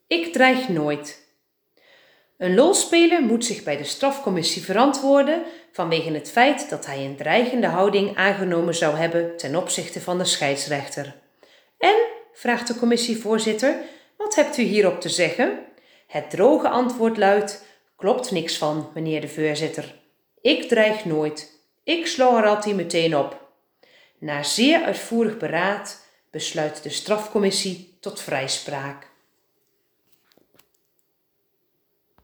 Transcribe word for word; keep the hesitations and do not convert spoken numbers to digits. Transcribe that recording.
Ik dreig nooit. Een lolspeler moet zich bij de strafcommissie verantwoorden vanwege het feit dat hij een dreigende houding aangenomen zou hebben ten opzichte van de scheidsrechter. En, vraagt de commissievoorzitter, wat hebt u hierop te zeggen? Het droge antwoord luidt, klopt niks van, meneer de voorzitter. Ik dreig nooit. Ik sla er altijd meteen op. Na zeer uitvoerig beraad besluit de strafcommissie tot vrijspraak.